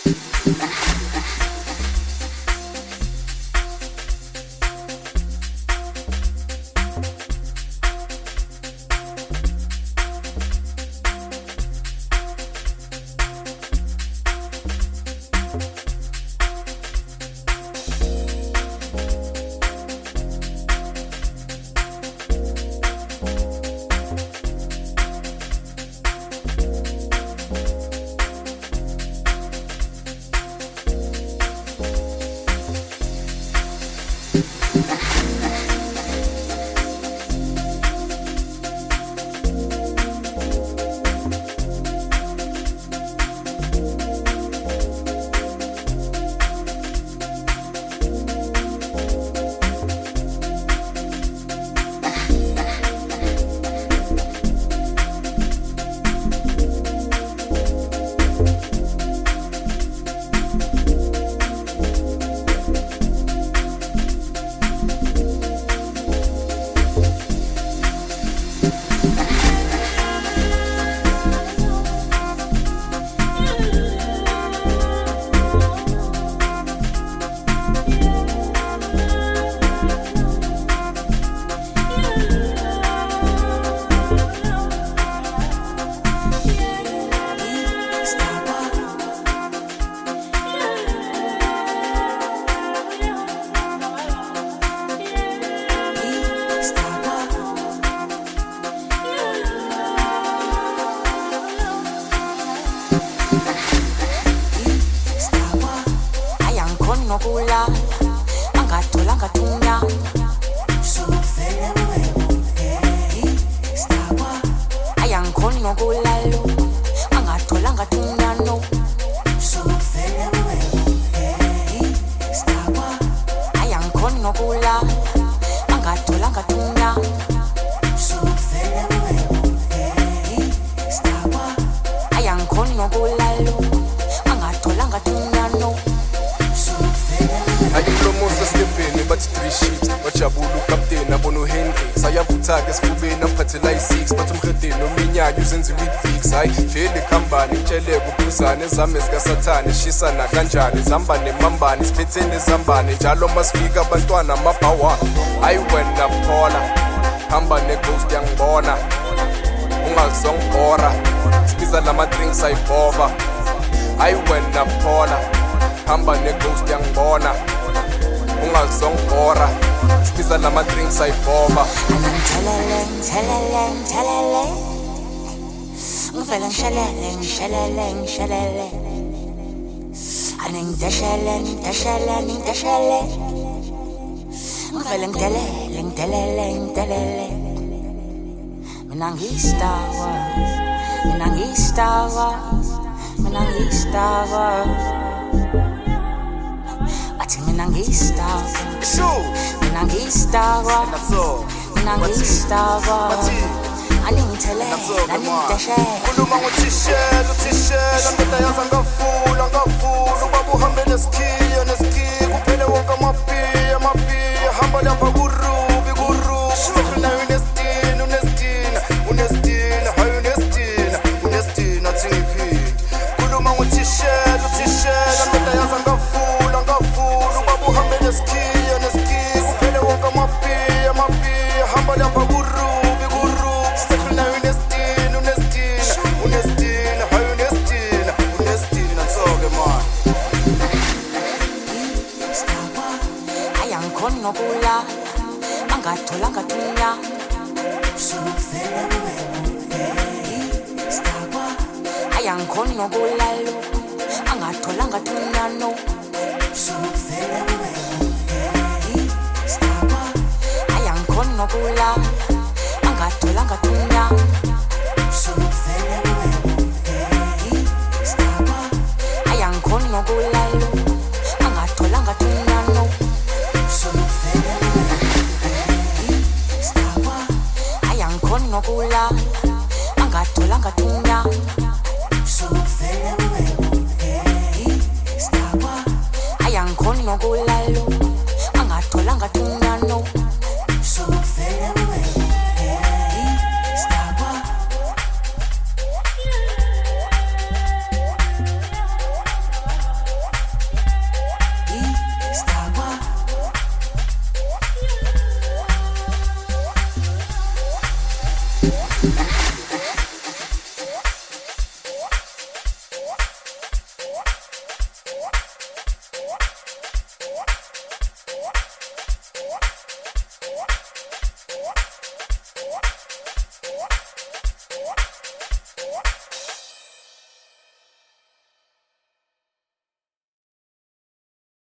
nokula angathola ngathunya ayangikhoni nokulalo angathola ngathunya no ayangikhoni nokula angathola ngathunya ayangikhoni nokulalo angathola ngathunya no ayimlomosa stepeni bathi 3 sheets wajabula ukapteni abona uHenry sayavutha-ke esifubeni amphathela i6 bathi umhedeni ominyaka uzenziwa i-fix hayi vele khambani kutsheleke uphuzane ezame zikasathane shisana kanjani zambane mambane siphetheni ezambane njalo masifika abantwana amabhawana hayi wena phola hamba neghost yangibona ungazongibhora sibiza lama-drinks ayibhova hayi wena phola hamba neghost yangibona ungazongibhora sibiza lama-drinks ayibhova ngivele ngishelele ane ngideshele ngivele ngidelele mina ngiyistar athi mina ngiyistar khuluma ngothishela ndoda yaza ngafula ubaba uhambe nesikhiya kuphele wonke amapiya hamba lapha kurubi sekhunayo unestina hayi unestina athi ngiphinde khuluma ngothishela ndoda yaza ngafula ubaba uhambe nesikhiya kuphele wonke amapiya hamba lapha kurubi sekhunayo unestina hayi unestina nsoke man ayangikhoni nokula angathola ngathunya ayangikhoni nokulalo angathola ngathunya no ayangikhoni nokula angathola ngathunya